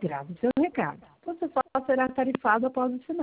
grave o seu recado. Você só será tarifado após o sinal.